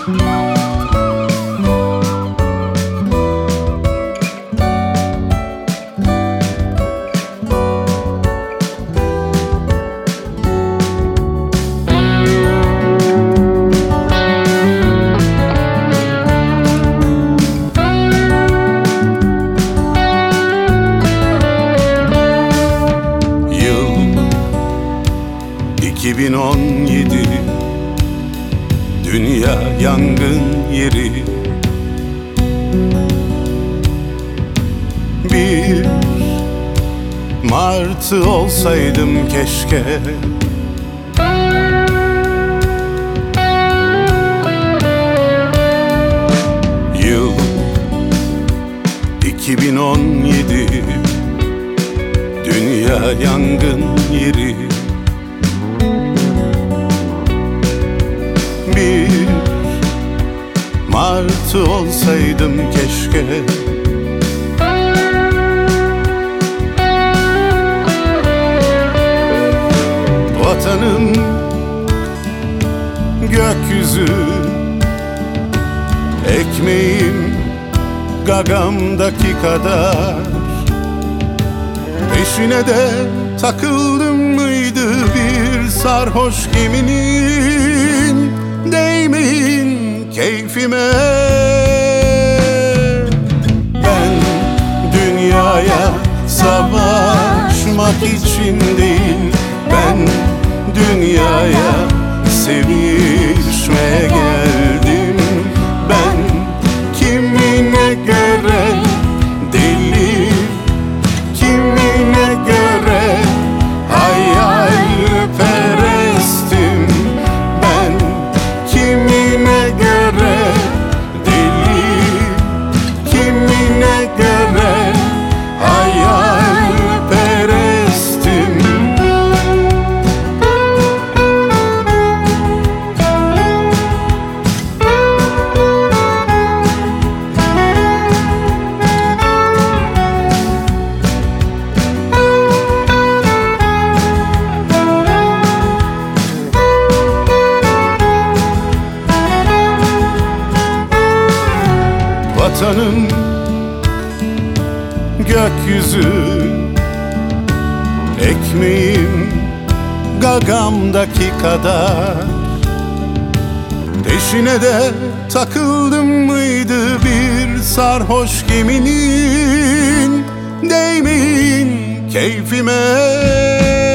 Yıl 2017, dünya yangın yeri. Bir martı olsaydım keşke, yıl 2017, dünya yangın yeri. Bir martı olsaydım keşke, vatanım gökyüzü, ekmeğim gagamdaki kadar. Peşine de takıldım mıydı bir sarhoş geminin, değmeyin keyfime. Ben dünyaya savaşmak için değil, ben dünyaya sevişmeye geldim. Ben kimine göre deli, kimine göre hayalperestim. Ben kimine göre deli, kimine göre hayalperestim. Vatanım gökyüzü, ekmeğim gagamdaki kadar. Peşine de takıldım mıydı bir sarhoş geminin, değmeyin keyfime.